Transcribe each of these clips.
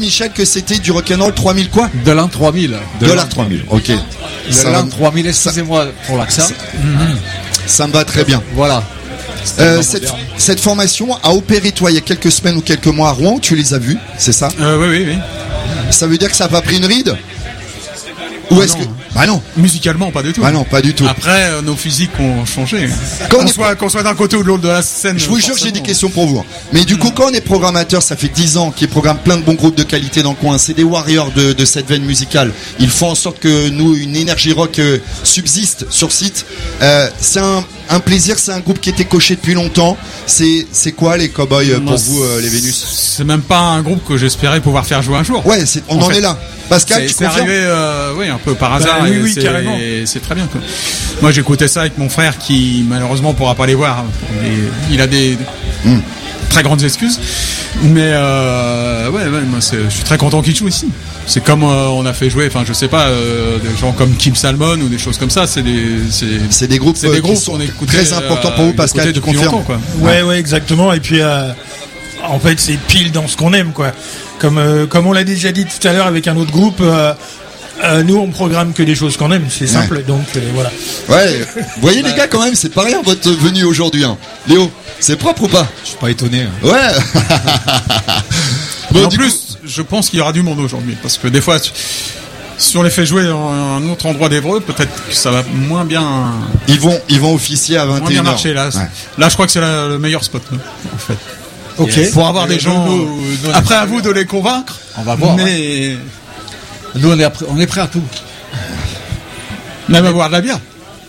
Michel, que c'était du rock'n'roll 3000 quoi? De l'an 3000. De l'an 3000, ok. De l'an 3000, excusez-moi pour l'accent. Ça me va très bien. Voilà. Cette formation a opéré, toi, il y a quelques semaines ou quelques mois à Rouen, tu les as vus, c'est ça? Oui. Ça veut dire que ça n'a pas pris une ride? Ou est-ce que... Bah non. Musicalement, pas du tout. Bah non, pas du tout. Après, nos physiques ont changé. Qu'on soit d'un côté ou de l'autre de la scène. Je vous jure que j'ai des questions pour vous. Mais du coup, quand on est programmateur, ça fait 10 ans qu'il programme plein de bons groupes de qualité dans le coin. C'est des warriors de cette veine musicale. Ils font en sorte que nous, une énergie rock subsiste sur site. C'est un plaisir, c'est un groupe qui était coché depuis longtemps. C'est quoi les Cowboys pour vous, les Vénus? C'est même pas un groupe que j'espérais pouvoir faire jouer un jour. Ouais, on en est là. Pascal, tu confirmes? C'est arrivé un peu par hasard. Oui, carrément. C'est très bien. Quoi. Moi, j'écoutais ça avec mon frère qui, malheureusement, pourra pas les voir. Il a des très grandes excuses. Mais moi, je suis très content qu'il joue ici. C'est comme on a fait jouer, enfin, je sais pas, des gens comme Kim Salmon ou des choses comme ça. C'est des groupes qui sont très importants pour vous, Pascal. Tu confirmes? Ouais, exactement. Et puis, en fait, c'est pile dans ce qu'on aime, quoi. Comme on l'a déjà dit tout à l'heure avec un autre groupe, nous on programme que des choses qu'on aime, c'est simple, donc voilà. Ouais, vous voyez les gars quand même, c'est pas rien votre venue aujourd'hui, hein. Léo, c'est propre ou pas? Je suis pas étonné. Ouais. Bon, en plus, je pense qu'il y aura du monde aujourd'hui, parce que des fois, si on les fait jouer dans un autre endroit d'Évreux, peut-être que ça va moins bien. Ils vont officier à 21h. Moins bien marcher là. Ouais. Là, je crois que c'est le meilleur spot, en fait. Ok. Pour avoir des gens. Après, à vous de les convaincre. On va voir. Mais nous, on est prêt à tout. Même à boire de la bière.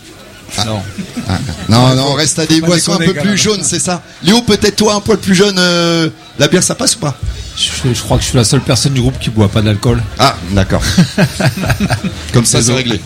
Non, on reste à des boissons un peu plus jaunes, c'est ça. Léo, peut-être toi un poil plus jeune, la bière ça passe ou pas? Je crois que je suis la seule personne du groupe qui boit pas d'alcool. Ah, d'accord. Comme ça, c'est réglé.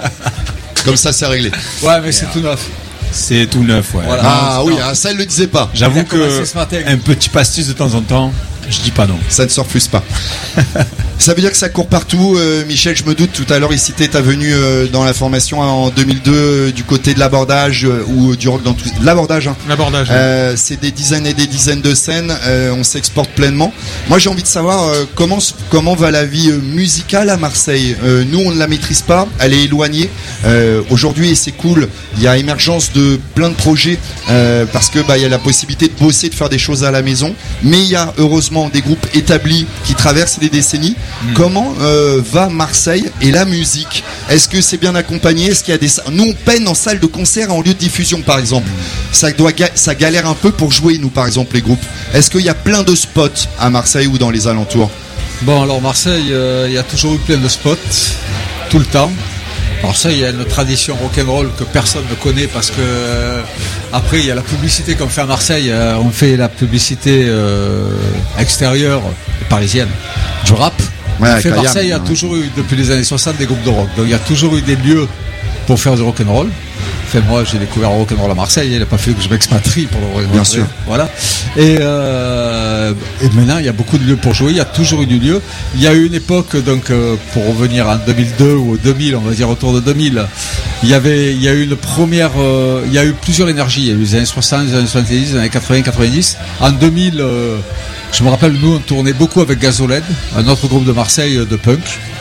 Ouais, mais c'est tout neuf. C'est tout neuf, ouais. Voilà. Ah oui, ça elle le disait pas. J'avoue que un petit pastis de temps en temps, je dis pas non. Ça ne se refuse pas. Ça veut dire que ça court partout. Michel, je me doute, tout à l'heure il citait ta venue dans la formation en 2002 du côté de l'abordage ou du rock dans tout l'abordage. Hein. L'abordage. C'est des dizaines et des dizaines de scènes. On s'exporte pleinement. Moi, j'ai envie de savoir comment va la vie musicale à Marseille. Nous, on ne la maîtrise pas. Elle est éloignée. Aujourd'hui, et c'est cool. Il y a émergence de plein de projets parce que il y a la possibilité de bosser, de faire des choses à la maison. Mais il y a heureusement des groupes établis qui traversent des décennies. Comment va Marseille et la musique? Est-ce que c'est bien accompagné? Est-ce qu'il y a des... Nous on peine en salle de concert, en lieu de diffusion par exemple. Ça galère un peu pour jouer, nous par exemple les groupes. Est-ce qu'il y a plein de spots à Marseille ou dans les alentours? Bon, alors Marseille, il y a toujours eu plein de spots tout le temps. Marseille, il y a une tradition rock'n'roll que personne ne connaît parce que après il y a la publicité qu'on fait à Marseille. On fait la publicité extérieure parisienne du rap. Ouais, Marseille a toujours eu depuis les années 60 des groupes de rock. Donc il y a toujours eu des lieux pour faire du rock'n'roll. Enfin, moi j'ai découvert le rock'n'roll à Marseille. Il n'a pas fallu que je m'expatrie pour le rock'n'roll. Bien sûr. Voilà. Et maintenant il y a beaucoup de lieux pour jouer. Il y a toujours eu du lieu. Il y a eu une époque donc pour revenir en 2002 ou 2000, on va dire autour de 2000. Il y a eu une première. Il y a eu plusieurs énergies. Il y a eu les années 60, les années 70, les années 80, 90. En 2000. Je me rappelle, nous, on tournait beaucoup avec Gazoled, un autre groupe de Marseille de punk,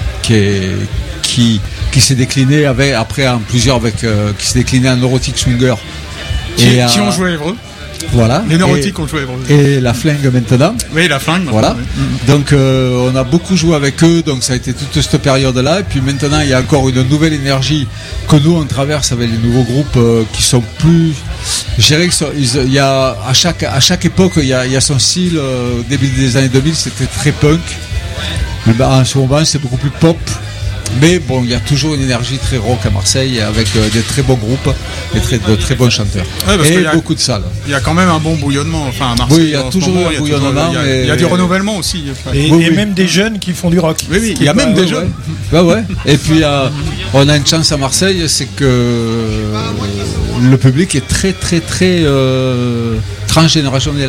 qui s'est décliné après en plusieurs qui s'est décliné en Neurotic Swinger. Qui ont joué à Évreux. Voilà. Les Neurotiques ont joué à Évreux. Et la Flingue maintenant. Oui, la Flingue. Voilà. Donc, on a beaucoup joué avec eux, donc ça a été toute cette période-là. Et puis maintenant, il y a encore une nouvelle énergie que nous, on traverse avec les nouveaux groupes qui sont plus... Je dirais qu'il y a à chaque époque il y a son style. Au début des années 2000 c'était très punk. Mais en ce moment c'est beaucoup plus pop. Mais bon, il y a toujours une énergie très rock à Marseille avec des très bons groupes et de très bons chanteurs. Ouais, et beaucoup de salles. Il y a quand même un bon bouillonnement. Enfin, à Marseille, oui, il y a toujours un bouillonnement. Il y a du renouvellement aussi. Et même des jeunes qui font du rock. Oui, il y a même des jeunes. Ouais. Et puis on a une chance à Marseille, c'est que le public est très transgénérationnel.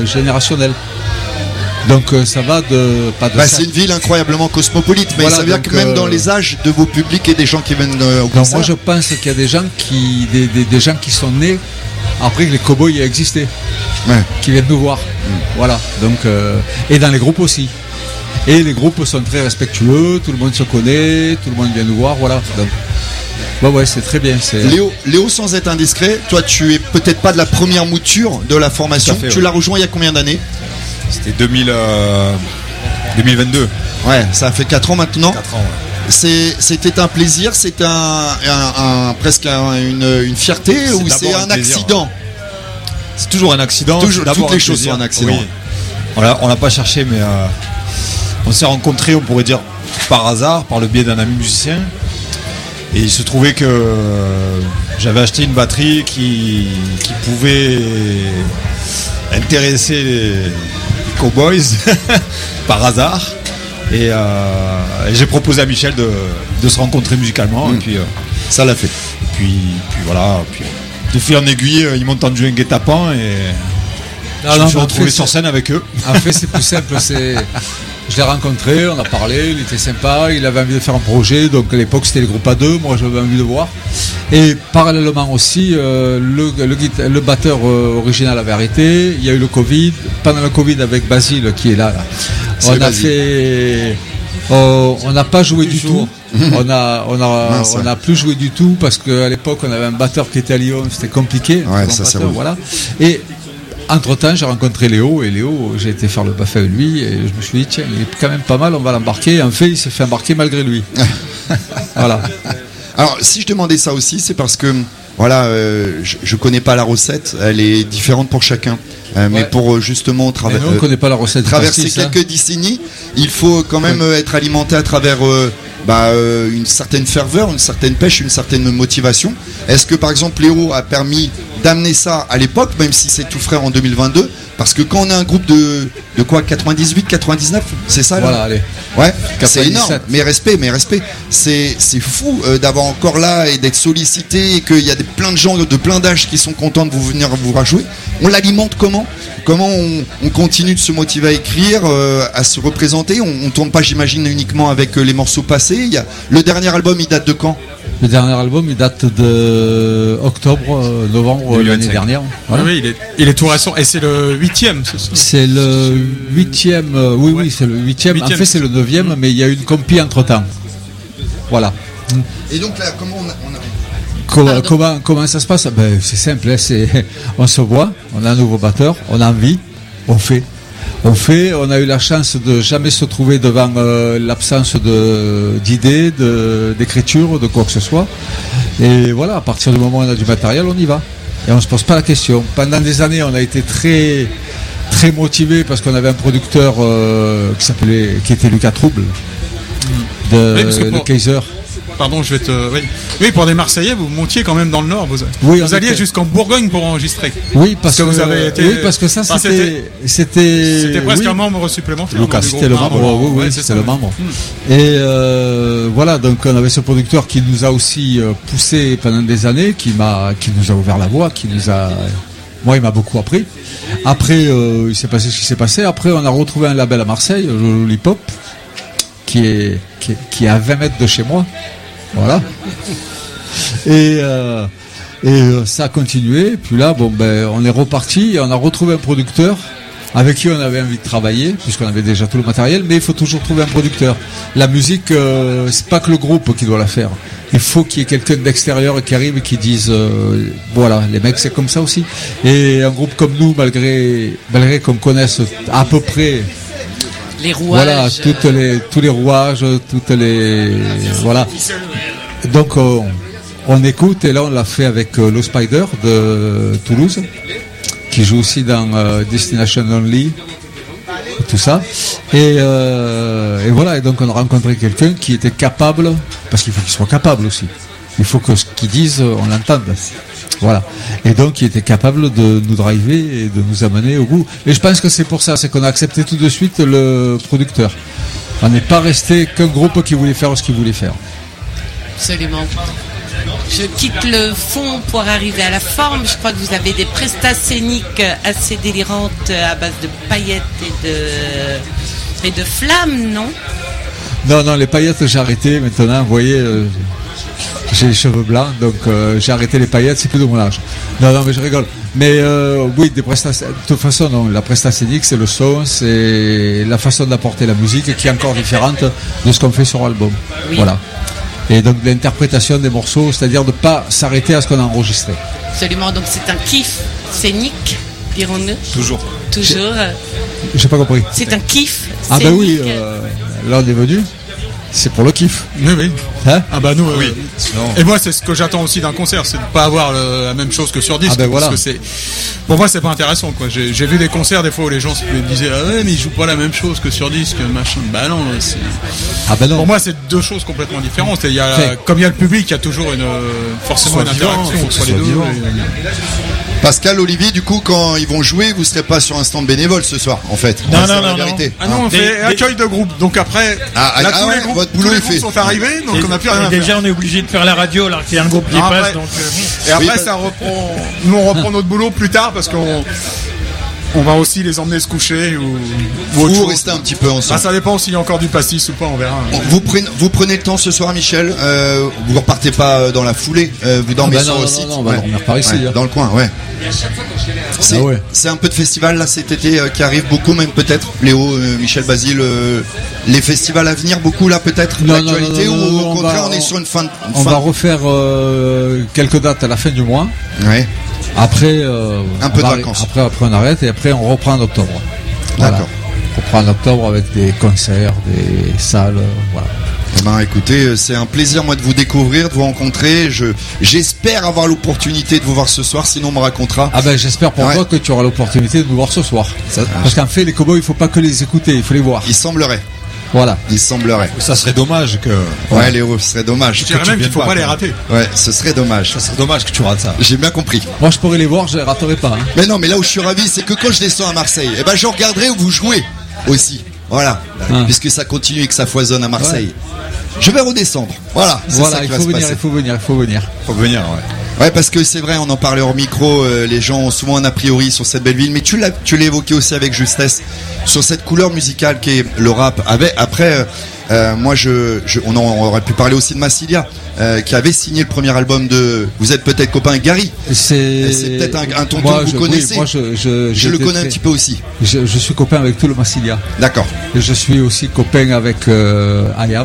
Donc ça va de pas de c'est une ville incroyablement cosmopolite, mais voilà, ça veut dire que même dans les âges de vos publics et des gens qui viennent au concert. Moi je pense qu'il y a des gens qui sont nés après que les Cowboys aient existé, qui viennent nous voir. Voilà. Donc et dans les groupes aussi. Et les groupes sont très respectueux, tout le monde se connaît, tout le monde vient nous voir, voilà. Donc, ouais, c'est très bien. Léo, sans être indiscret, toi tu es peut-être pas de la première mouture de la formation. Tout à fait, tu l'as rejoint il y a combien d'années? C'était 2022. Ouais, ça a fait 4 ans maintenant. 4 ans, ouais. C'était un plaisir, c'était presque une fierté, ou c'est un accident? C'est toujours un accident. Toutes les choses sont un accident. Oui. On l'a pas cherché, mais on s'est rencontrés, on pourrait dire par hasard, par le biais d'un ami musicien. Et il se trouvait que j'avais acheté une batterie qui pouvait intéresser les cowboys par hasard. Et j'ai proposé à Michel de se rencontrer musicalement. Et puis ça l'a fait. Et puis voilà. Puis, de fil en aiguille, ils m'ont tendu un guet-apens et je me suis retrouvé sur scène avec eux. En fait, c'est plus simple. Je l'ai rencontré, on a parlé, il était sympa, il avait envie de faire un projet, donc à l'époque c'était le groupe A2, moi j'avais envie de voir. Et parallèlement aussi, le batteur original avait arrêté, il y a eu le Covid, pendant le Covid avec Basile qui est là. On n'a pas joué du tout. On a plus joué du tout parce qu'à l'époque on avait un batteur qui était à Lyon, c'était compliqué. Ouais, ça c'est bon. Voilà. Et entre-temps, j'ai rencontré Léo, et Léo, j'ai été faire le buffet avec lui, et je me suis dit, tiens, il est quand même pas mal, on va l'embarquer. En fait, il s'est fait embarquer malgré lui. Voilà. Alors, si je demandais ça aussi, c'est parce que, voilà, je connais pas la recette, elle est différente pour chacun. Mais pour justement on connaît pas la recette traverser quelques décennies, il faut quand même être alimenté à travers une certaine ferveur, une certaine pêche, une certaine motivation. Est-ce que par exemple Léo a permis d'amener ça à l'époque, même si c'est tout frais en 2022? Parce que quand on a un groupe de quoi, 98, 99, c'est ça là? Voilà, allez. Ouais, c'est énorme. Mais respect. C'est fou d'avoir encore là et d'être sollicité et qu'il y a plein de gens de plein d'âges qui sont contents de venir vous rajouer. On l'alimente comment on continue de se motiver à écrire, à se représenter? On tourne pas, j'imagine, uniquement avec les morceaux passés. Le dernier album, il date de quand? Le dernier album, il date de novembre l'année dernière. Voilà. Oui, il est tout récent. Et c'est le 8e. C'est le 8e. Oui, c'est le 8e. En fait, c'est le 9e, mais il y a eu une compi entre-temps. Voilà. Et donc là, comment ça se passe? C'est simple. On se voit, on a un nouveau batteur, on a envie, on fait. On a eu la chance de jamais se trouver devant l'absence d'idées, d'écriture, de quoi que ce soit. Et voilà, à partir du moment où on a du matériel, on y va. Et on se pose pas la question. Pendant des années, on a été très, très motivés parce qu'on avait un producteur qui était Lucas Trouble, de Kaiser. Pardon, je vais te. Oui, pour des Marseillais, vous montiez quand même dans le Nord. Vous alliez jusqu'en Bourgogne pour enregistrer. Oui, parce que vous avez été. Oui, parce que ça, c'était presque un membre supplémentaire. Lucas, c'était le membre. Oui, c'était le membre. Et voilà, donc on avait ce producteur qui nous a aussi poussé pendant des années, qui nous a ouvert la voie, moi, il m'a beaucoup appris. Après, il s'est passé ce qui s'est passé. Après, on a retrouvé un label à Marseille, le Lollipop, qui est à 20 mètres de chez moi. Voilà. Et ça a continué. Puis là, on est reparti et on a retrouvé un producteur avec qui on avait envie de travailler, puisqu'on avait déjà tout le matériel, mais il faut toujours trouver un producteur. La musique, c'est pas que le groupe qui doit la faire. Il faut qu'il y ait quelqu'un d'extérieur qui arrive et qui dise voilà, les mecs c'est comme ça aussi. Et un groupe comme nous, malgré qu'on connaisse à peu près les rouages. Voilà, tous les rouages, voilà. Donc on écoute, et là on l'a fait avec le Spider de Toulouse, qui joue aussi dans Destination Only, tout ça. Et voilà, et donc on a rencontré quelqu'un qui était capable, parce qu'il faut qu'il soit capable aussi. Il faut que ce qu'ils disent, on l'entende. Voilà. Et donc, il était capable de nous driver et de nous amener au bout. Et je pense que c'est pour ça, c'est qu'on a accepté tout de suite le producteur. On n'est pas resté qu'un groupe qui voulait faire ce qu'il voulait faire. Absolument. Je quitte le fond pour arriver à la forme. Je crois que vous avez des prestations scéniques assez délirantes à base de paillettes et de flammes, non? Non, les paillettes, j'ai arrêté maintenant. Vous voyez, J'ai les cheveux blancs, donc j'ai arrêté les paillettes, c'est plus de mon âge. Non, mais je rigole. Mais oui, des prestations. De toute façon, non, la prestation scénique, c'est le son, c'est la façon d'apporter la musique qui est encore différente de ce qu'on fait sur l'album. Oui. Voilà. Et donc l'interprétation des morceaux, c'est-à-dire de ne pas s'arrêter à ce qu'on a enregistré. Absolument, donc c'est un kiff scénique, dirons-nous. Toujours. Toujours. J'ai pas compris. C'est un kiff scénique. Ah ben oui, là on est venu. C'est pour le kiff. Oui, oui. Hein? Ah bah nous, Oui. Sinon, et moi c'est ce que j'attends aussi d'un concert, c'est de pas avoir la même chose que sur disque. Ah ben voilà. Parce que pour moi c'est pas intéressant quoi. J'ai vu des concerts des fois où les gens me disaient ah ouais mais ils jouent pas la même chose que sur disque machin. Bah non, Ah ben non. pour moi c'est deux choses complètement différentes. Et il y a comme il y a le public, il y a toujours forcément une interaction entre les deux. Pascal, Olivier, du coup, quand ils vont jouer, vous serez pas sur un stand bénévole ce soir, en fait. Non, C'est non, la non, vérité. Ah non, on fait accueil de groupe. Donc après, là, tous les groupes, votre boulot tous les est groupes fait. sont arrivés, donc on n'a plus rien à Déjà, faire. on est obligé de faire la radio alors qu'il y a un groupe qui Ah, passe. après- Donc, Et après, Oui, ça reprend. Nous, on reprend notre boulot plus tard parce qu'on va aussi les emmener se coucher ou autre Vous chose. restez un petit peu Ah, ensemble. ça dépend s'il y a encore du pastis ou pas, on verra. Vous prenez le temps ce soir, Michel. Vous repartez pas dans la foulée. Vous dormez bah sur non, le non, site. non, on va dormir par ici, Ouais, hein. dans le coin, ouais. C'est Ah ouais. c'est un peu de festival là cet été qui arrive beaucoup, même peut-être. Léo, Michel, Basile, les festivals à venir beaucoup là peut-être. Non, L'actualité non, non, ou non, au on contraire va- on est sur une fin. On va refaire quelques dates à la fin du mois. Ouais. Après, Un peu on de va- vacances. Après, on arrête et après on reprend en octobre. Voilà. D'accord. On reprend en octobre avec des concerts, des salles, voilà. Eh ben, écoutez, c'est un plaisir moi de vous découvrir, de vous rencontrer. J'espère avoir l'opportunité de vous voir ce soir, sinon on me racontera. Ah ben j'espère pour Ouais. toi que tu auras l'opportunité de nous voir ce soir. Parce qu'en fait les cowboys il faut pas que les écouter, il faut les voir. Il semblerait. Voilà. Il semblerait. ça serait dommage que. Ouais, Léo, ce serait dommage. Je dirais même qu'il faut pas les rater. Ouais, ce serait dommage. Ça serait dommage que tu rates ça. J'ai bien compris. Moi je pourrais les voir, je les raterai pas. Hein. Mais non, mais là où je suis ravi, c'est que quand je descends à Marseille, eh ben je regarderai où vous jouez aussi. Voilà. Ah. Puisque ça continue et que ça foisonne à Marseille. Je vais redescendre. Voilà. C'est Voilà, ça qui il va faut se venir, passer. il faut venir, il faut venir. Faut venir, ouais. Ouais, parce que c'est vrai, on en parlait hors micro, les gens ont souvent un a priori sur cette belle ville, mais tu l'as évoqué aussi avec justesse, sur cette couleur musicale qui est le rap. Après, moi, on aurait pu parler aussi de Massilia, qui avait signé le premier album de... Vous êtes peut-être copain avec Gary. C'est peut-être un tonton Moi, que vous oui, connaissez. moi, Je le j'étais connais un très- petit peu aussi. Je suis copain avec tout le Massilia. D'accord. Et je suis aussi copain avec Ayam.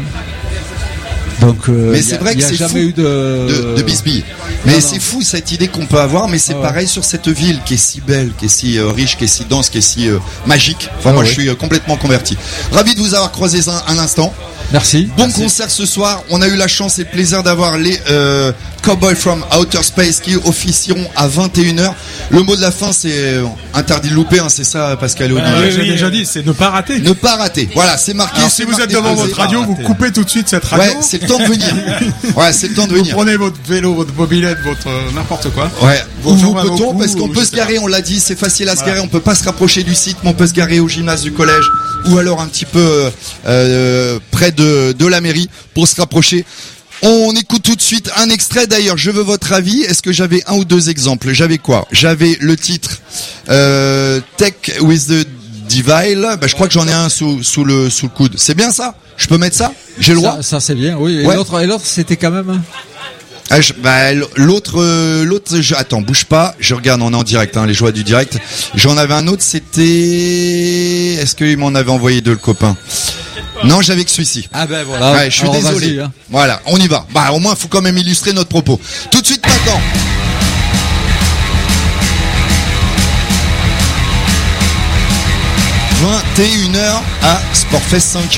Donc, Mais c'est vrai il que n'y a c'est jamais fou eu de bisbille. Mais Non, c'est non. fou cette idée qu'on peut avoir, mais c'est Ah ouais. pareil sur cette ville qui est si belle, qui est si riche, qui est si dense, qui est si magique. Enfin, Ah moi, ouais. je suis complètement converti. Ravi de vous avoir croisé un instant. Merci. Bon concert ce soir. On a eu la chance et le plaisir d'avoir les Cowboys from Outer Space qui officieront à 21h. Le mot de la fin, c'est interdit de louper, hein, c'est ça, Pascal et Olivier. oui, J'ai oui. déjà dit, c'est ne pas rater. Ne pas rater. Voilà, c'est marqué. Alors c'est si vous marqué êtes devant posé. votre radio, vous coupez tout de suite cette radio. Ouais, c'est le temps de venir. Ouais, c'est le temps de Vous venir. prenez votre vélo, votre mobilette, votre n'importe quoi. Ouais, Vos où jambes à peut-on vos parce coups, qu'on peut je se sais pas. garer, on l'a dit, c'est facile à se garer, on peut pas se rapprocher du site, mais on peut se garer au gymnase du collège ou alors un petit peu près de la mairie pour se rapprocher. On écoute tout de suite un extrait. D'ailleurs, je veux votre avis. Est-ce que j'avais un ou deux exemples? J'avais quoi? J'avais le titre Tech with the Devil. Bah, je crois que j'en ai un sous le coude. C'est bien ça? Je peux mettre ça? J'ai le droit? Ça c'est bien, oui. Et Ouais. l'autre c'était quand même. Ah, l'autre, attends, bouge pas. Je regarde, on est en direct, hein, les joies du direct. J'en avais un autre, c'était, est-ce qu'il m'en avait envoyé deux, le copain? Non, j'avais que celui-ci. Ah ben voilà. Ouais, je suis Alors, désolé. vas-y, hein. Voilà, on y va. Bah, au moins, faut quand même illustrer notre propos. Tout de suite maintenant. « 21h à Sportfest 5.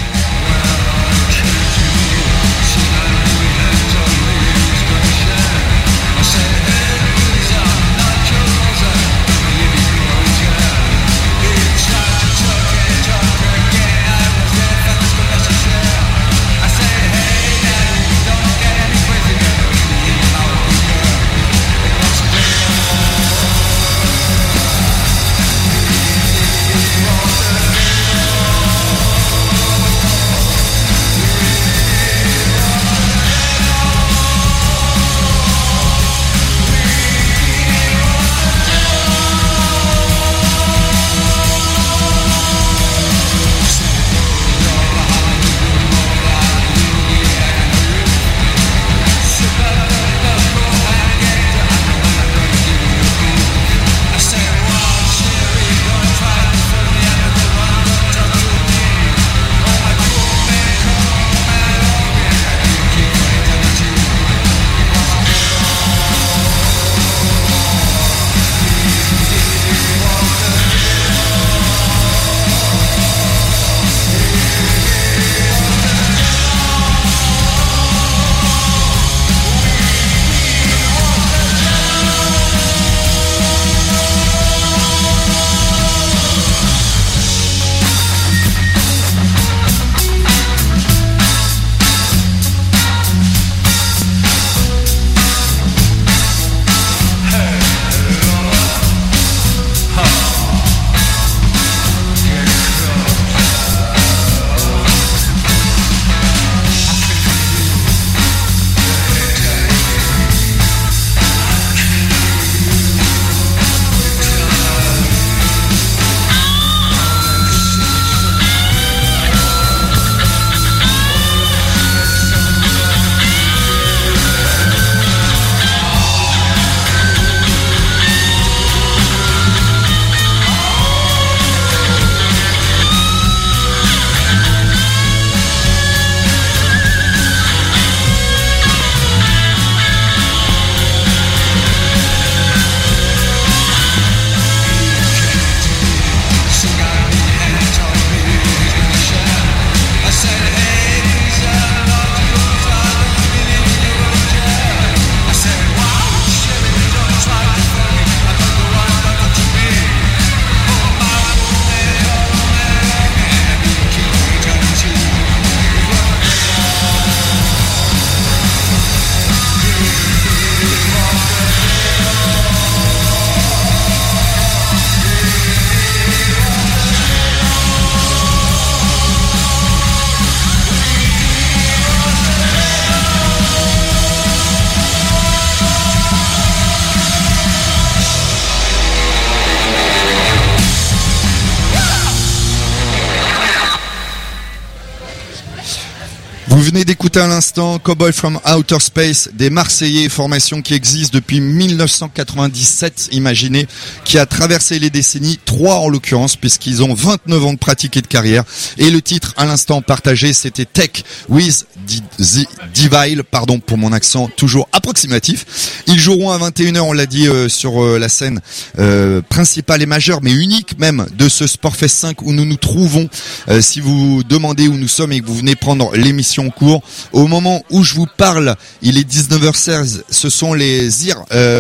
Vous venez d'écouter à l'instant Cowboy from Outer Space, des Marseillais, formation qui existe depuis 1997, imaginez, qui a traversé les décennies, 3 en l'occurrence, puisqu'ils ont 29 ans de pratique et de carrière. Et le titre à l'instant partagé, c'était Tech with the Devil, pardon pour mon accent toujours approximatif. Ils joueront à 21h, on l'a dit, sur la scène principale et majeure, mais unique même, de ce Sportfest 5 où nous nous trouvons. Si vous demandez où nous sommes et que vous venez prendre l'émission en cours, au moment où je vous parle, il est 19h16, ce sont les Zir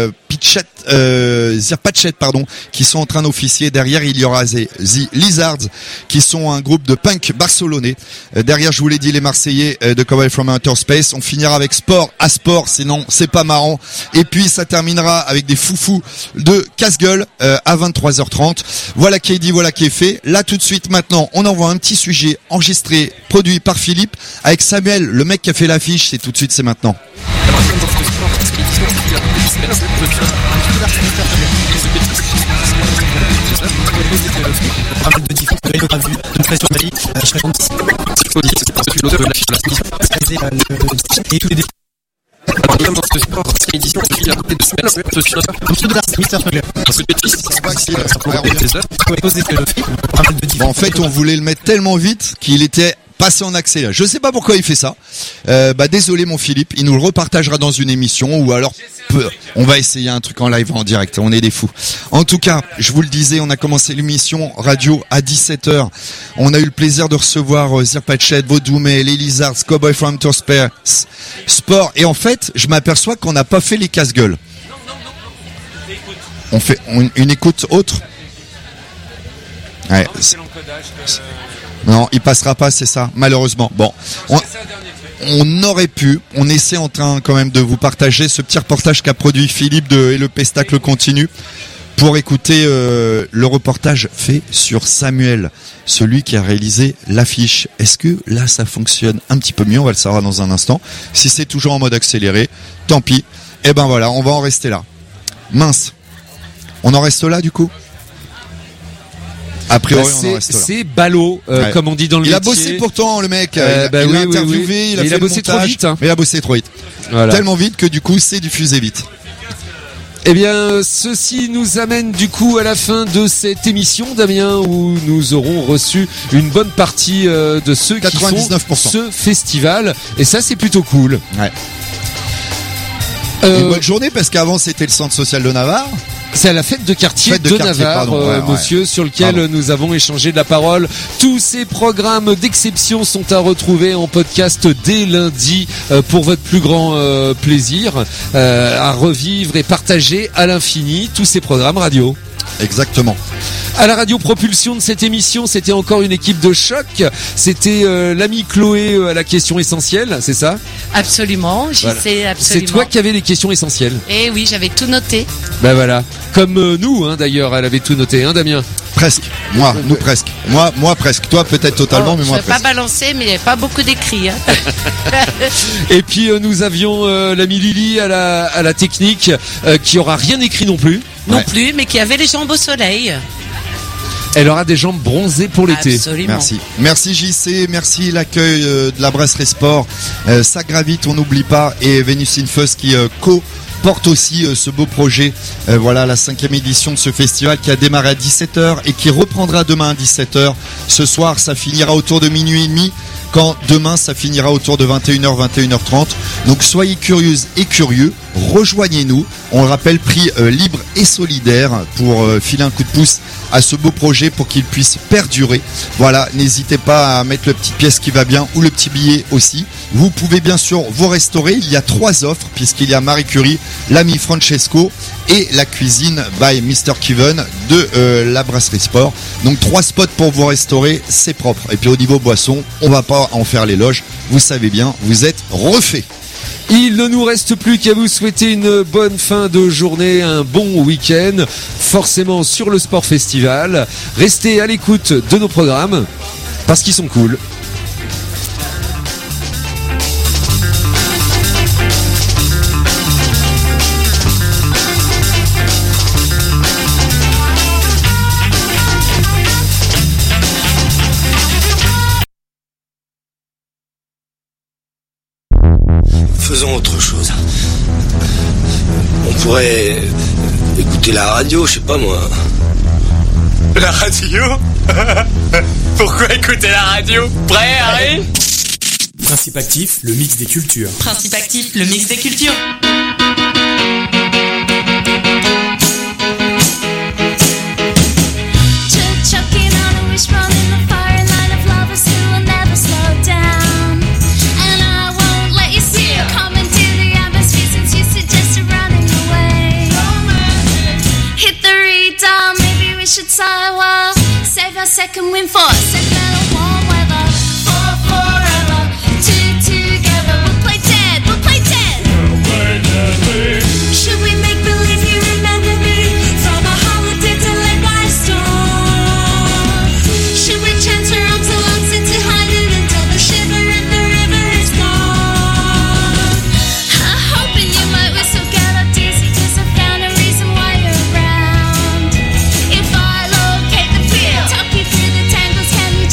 Patchet, qui sont en train d'officier. Derrière, il y aura The Lizards, qui sont un groupe de punk barcelonais. Derrière, je vous l'ai dit, les Marseillais de Cowboy from Outer Space. On finira avec Sport à Sport, sinon c'est pas marrant. Et puis, ça terminera avec des foufous de casse-gueule à 23h30. Voilà qui est dit, voilà qui est fait. Là, tout de suite, maintenant, on envoie un petit sujet enregistré, produit par Philippe, avec Samuel, le mec qui a fait l'affiche. C'est tout de suite, c'est maintenant. Bon, en fait, on voulait le mettre tellement vite qu'il était passé en accéléré. Je sais pas pourquoi il fait ça. Désolé mon Philippe, il nous le repartagera dans une émission ou alors on va essayer un truc en live en direct. On est des fous. En tout cas, je vous le disais, on a commencé l'émission radio à 17h. On a eu le plaisir de recevoir Zir Patchet, Vaudoumé, les Lizards, Cowboy from Outer Space, Sport. Et en fait, je m'aperçois qu'on n'a pas fait les casse-gueules. On fait une écoute autre. Ouais. Non, il passera pas, c'est ça, malheureusement. Bon, on aurait pu, on essaie en train quand même de vous partager ce petit reportage qu'a produit Philippe de Et le Pestacle continue pour écouter le reportage fait sur Samuel, celui qui a réalisé l'affiche. Est-ce que là ça fonctionne un petit peu mieux? On va le savoir dans un instant. Si c'est toujours en mode accéléré, tant pis. Et ben voilà, on va en rester là. Mince. On en reste là du coup? A priori, on en reste là. C'est ballot, comme on dit dans le métier. Il a bossé pourtant, le mec. Il a interviewé, il a fait bossé trop vite. Mais il a bossé trop vite. Voilà. Tellement vite que du coup, c'est diffusé vite. Eh bien, ceci nous amène du coup à la fin de cette émission, Damien, où nous aurons reçu une bonne partie de ceux 99%. Qui font ce festival. Et ça, c'est plutôt cool. Ouais. Une bonne journée, parce qu'avant, c'était le centre social de Navarre. C'est à la fête de quartier de Navarre, monsieur, sur lequel nous avons échangé de la parole. Tous ces programmes d'exception sont à retrouver en podcast dès lundi pour votre plus grand plaisir, à revivre et partager à l'infini tous ces programmes radio. Exactement. À la radio propulsion de cette émission, c'était encore une équipe de choc. C'était l'ami Chloé à la question essentielle, c'est ça? Absolument, j'y sais absolument. C'est toi qui avais les questions essentielles. Eh oui, j'avais tout noté. Ben voilà. Comme nous, d'ailleurs, elle avait tout noté, Damien? Presque. Nous presque. Moi presque. Toi peut-être totalement, mais moi presque. Je ne vais pas balancer, mais il n'y avait pas beaucoup d'écrits. Et puis nous avions l'ami Lily à la technique, qui aura rien écrit non plus. Non plus, mais qui avait les jambes au soleil. Elle aura des jambes bronzées pour l'été. Absolument. Merci JC, merci l'accueil de la Brasserie Sport. Ça gravite, on n'oublie pas. Et Venus in Fuzz qui porte aussi ce beau projet. Voilà la 5e édition de ce festival qui a démarré à 17h et qui reprendra demain à 17h. Ce soir, ça finira autour de minuit et demi. Quand demain, ça finira autour de 21h, 21h30. Donc soyez curieuses et curieux. Rejoignez-nous. On le rappelle, prix libre et solidaire pour filer un coup de pouce à ce beau projet pour qu'il puisse perdurer. Voilà, n'hésitez pas à mettre le petit pièce qui va bien ou le petit billet aussi. Vous pouvez bien sûr vous restaurer. Il y a 3 offres puisqu'il y a Marie Curie, l'ami Francesco et la cuisine by Mr. Kiven de la Brasserie Sport. Donc 3 spots pour vous restaurer, c'est propre. Et puis au niveau boisson, on va pas en faire l'éloge. Vous savez bien, vous êtes refait. Il ne nous reste plus qu'à vous souhaiter une bonne fin de journée, un bon week-end, forcément sur le Sport Festival. Restez à l'écoute de nos programmes parce qu'ils sont cool. faisons autre chose. On pourrait écouter la radio, je sais pas moi. La radio? Pourquoi écouter la radio? Prêt, Harry? Principe actif, le mix des cultures. Principe actif, le mix des cultures. Save our second wind for second warm weather. For forever, two together. We'll play dead, we'll play dead. Should we make believe you remember me from a holiday to late night storm? Should we chant our arms along, sit to hide it until the shiver in the river is gone? I'm hoping you might whistle, get up dizzy, 'cause I found a reason why you're around. If I locate the field, talk you through the tangles, can you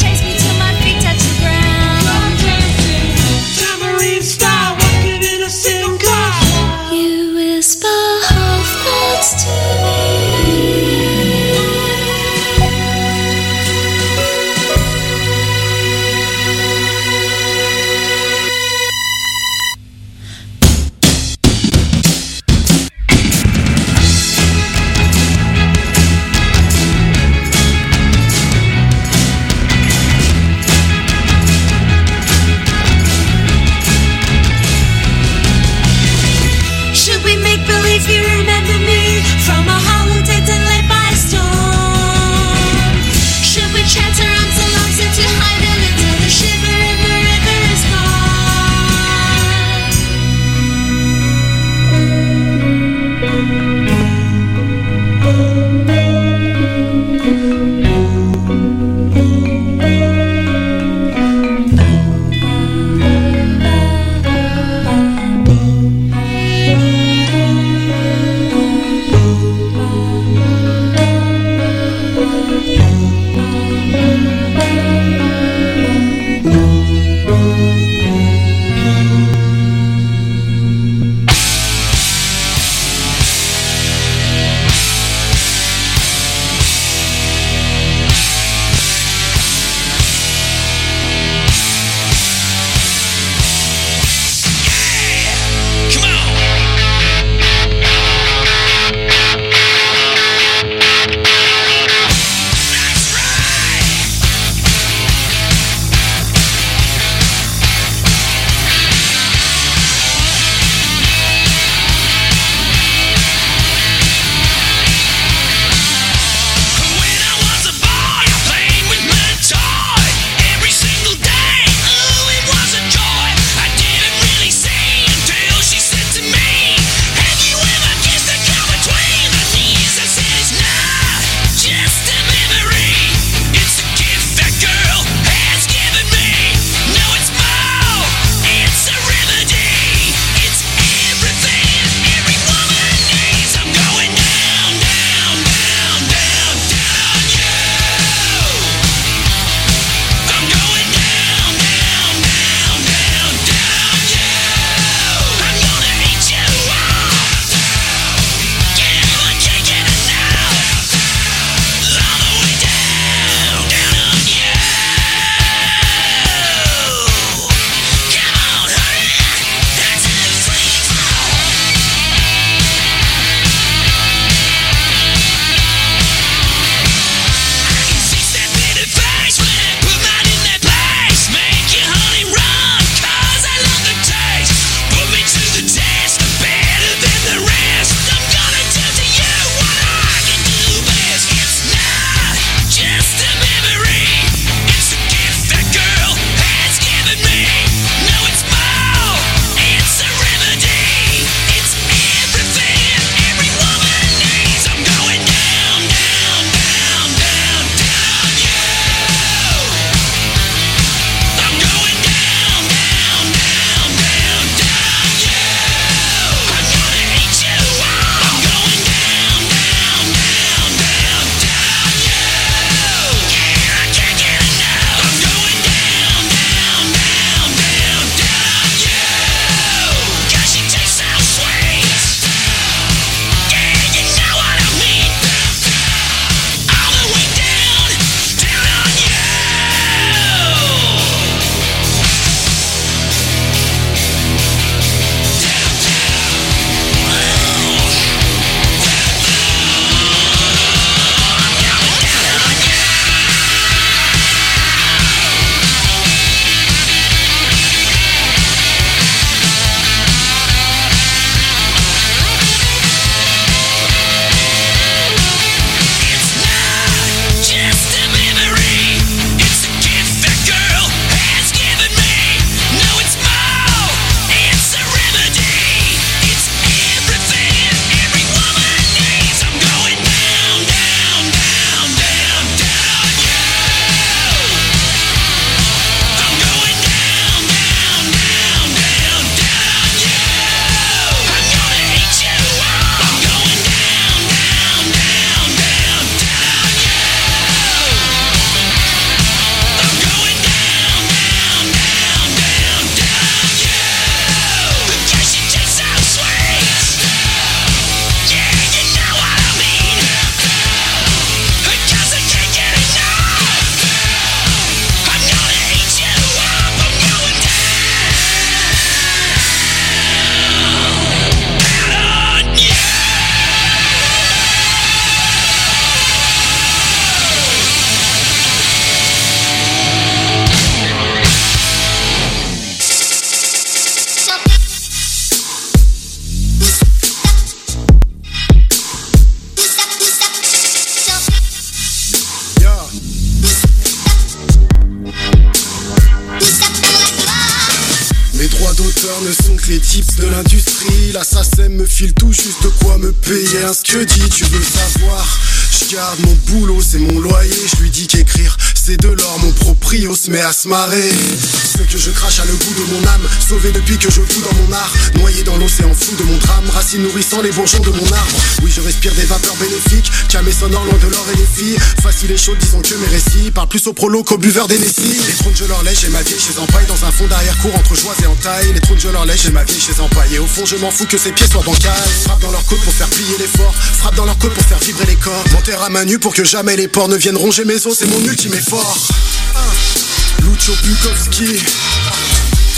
d'auteurs ne sont que les tips de l'industrie. L'assassin me file tout juste de quoi me payer un scudi. Tu veux savoir, je garde mon boulot, c'est mon loyer. Je lui dis qu'écrire c'est de l'or, mon proprio se met à se marrer. Ce que je crache a le goût de mon âme, sauvé depuis que je fous dans mon art. Noyé dans l'océan fou de mon drame, racine nourrissant les bourgeons de mon arbre. Oui, je respire des vapeurs bénéfiques, camé sonore loin de l'or et les filles. Facile et chaud, disons que mes récits parlent plus au prolo qu'au buveur d'Hennessy. Les trônes je leur lèche, j'ai ma vieille chaise en paille dans un fond d'arrière-cour entre joie et entaille. Les trônes je leur lèche, j'ai ma vieille chaise en paille. Et au fond je m'en fous que ses pieds soient bancales. Frappe dans leur côte pour faire plier l'effort, frappe dans leur côte pour faire vibrer les corps. M'enterre à main nue pour que jamais les porcs ne viennent ronger mes os, c'est mon ultime effort. Lucio Bukowski,